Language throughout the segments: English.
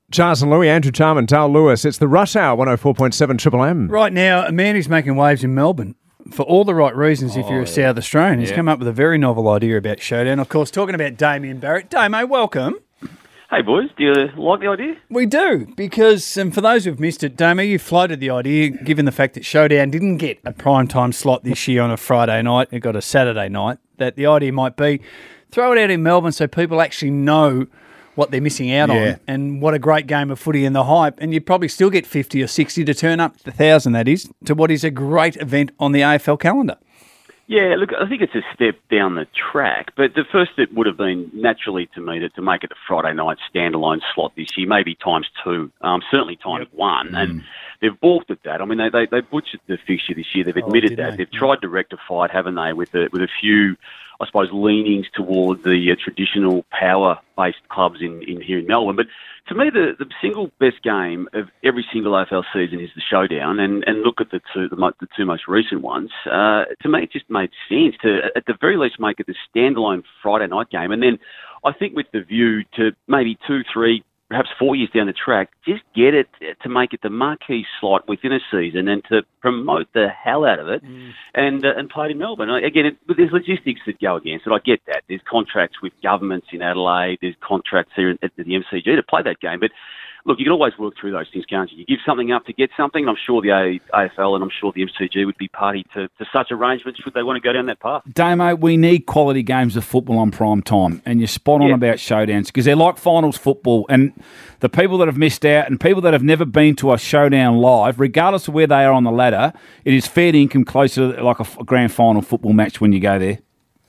Charles and Louis, Andrew Charman, Dale Lewis. It's the Rush Hour, 104.7 Triple M. Right now, Amanda's making waves in Melbourne for all the right reasons if you're a South Australian. He's come up with a very novel idea about Showdown. Of course, talking about Damien Barrett. Damo, welcome. Hey, boys, do you like the idea? We do, because for those who've missed it, Damo, you floated the idea, given the fact that Showdown didn't get a primetime slot this year on a Friday night, it got a Saturday night, that the idea might be throw it out in Melbourne so people actually know what they're missing out on and what a great game of footy and the hype. And you'd probably still get 50 or 60 to turn up, 1,000 that is, to what is a great event on the AFL calendar. Yeah, look, I think it's a step down the track, but the first step would have been naturally to me to make it a Friday night standalone slot this year, maybe times two, certainly times one, and they've balked at that. I mean, they butchered the fixture this year. They've admitted that. They've tried to rectify it, haven't they, with a few, I suppose, leanings toward the traditional power-based clubs in here in Melbourne. But to me, the single best game of every single AFL season is the Showdown, and look at the two most recent ones. To me, it just made sense to, at the very least, make it the standalone Friday night game. And then I think with the view to maybe 2, 3, perhaps 4 years down the track, just get it to make it the marquee slot within a season and to promote the hell out of it and play it in Melbourne. Again, there's logistics that go against it. I get that. There's contracts with governments in Adelaide. There's contracts here at the MCG to play that game. But look, you can always work through those things, can't you? You give something up to get something, and I'm sure the AFL and I'm sure the MCG would be party to such arrangements should they want to go down that path. Damo, we need quality games of football on prime time, and you're spot on about Showdowns because they're like finals football, and the people that have missed out and people that have never been to a Showdown live, regardless of where they are on the ladder, it is fair income closer to like a grand final football match when you go there.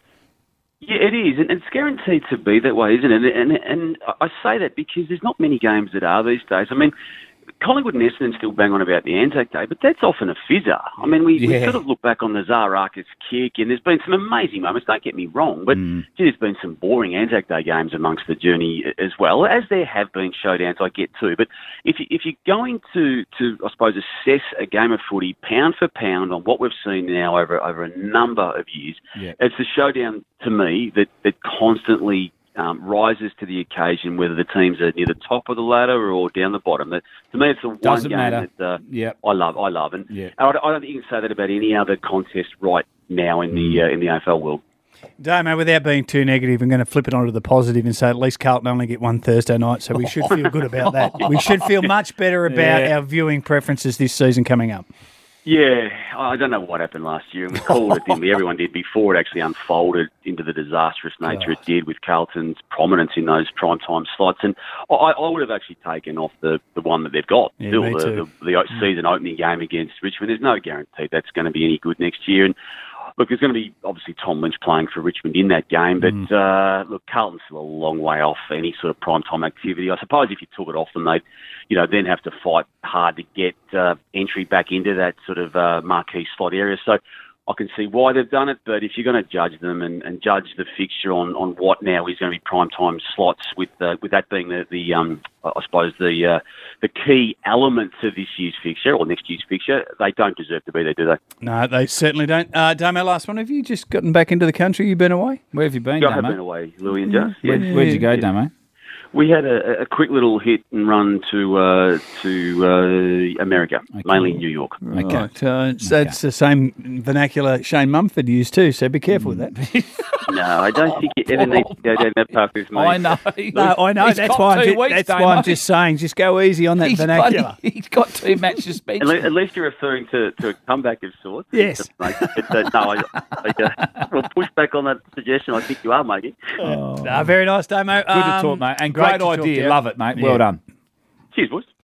Yeah, it is, and it's guaranteed to be that way, isn't it? And I say that because there's not many games that are these days. I mean, Collingwood and Essendon still bang on about the Anzac Day, but that's often a fizzer. I mean, we sort of look back on the Zarakis kick, and there's been some amazing moments, don't get me wrong, but there's been some boring Anzac Day games amongst the journey as well, as there have been Showdowns, I get too. But if you're going to, I suppose, assess a game of footy pound for pound on what we've seen now over a number of years, it's the Showdown, to me, that constantly rises to the occasion, whether the teams are near the top of the ladder or down the bottom. That, to me, it's the one game that I love. And I don't think you can say that about any other contest right now in the AFL world. Damo, without being too negative, I'm going to flip it onto the positive and say at least Carlton only get one Thursday night, so we should feel good about that. We should feel much better about our viewing preferences this season coming up. Yeah, I don't know what happened last year. We called it, didn't we? Everyone did before it actually unfolded into the disastrous nature it did with Carlton's prominence in those primetime slots. And I would have actually taken off the one that they've got, still the season opening game against Richmond. There's no guarantee that's going to be any good next year. And look, there's going to be obviously Tom Lynch playing for Richmond in that game, but look, Carlton's still a long way off any sort of primetime activity. I suppose if you took it off them, they'd then have to fight hard to get entry back into that sort of marquee slot area. So I can see why they've done it, but if you're going to judge them and judge the fixture on what now is going to be primetime slots, with that being I suppose the key element to this year's fixture or next year's fixture, they don't deserve to be there, do they? No, they certainly don't. Damo, last one. Have you just gotten back into the country? You've been away? Where have you been, Damo? I have been away, Louis and Jess. Where'd you go, Damo? We had a quick little hit and run to America, mainly New York. Okay. That's the same vernacular Shane Mumford used too, so be careful with that. No, I don't think you ever need to go down that path with me. I know. I know. That's why I'm just saying, just go easy on that vernacular. He's got 2 match suspension. At least you're referring to a comeback of sorts. Yes. But, we'll push back on that suggestion. I think you are making. Very nice, Damo. Good to talk, mate. And great idea. Love it, mate. Well done. Cheers, boys.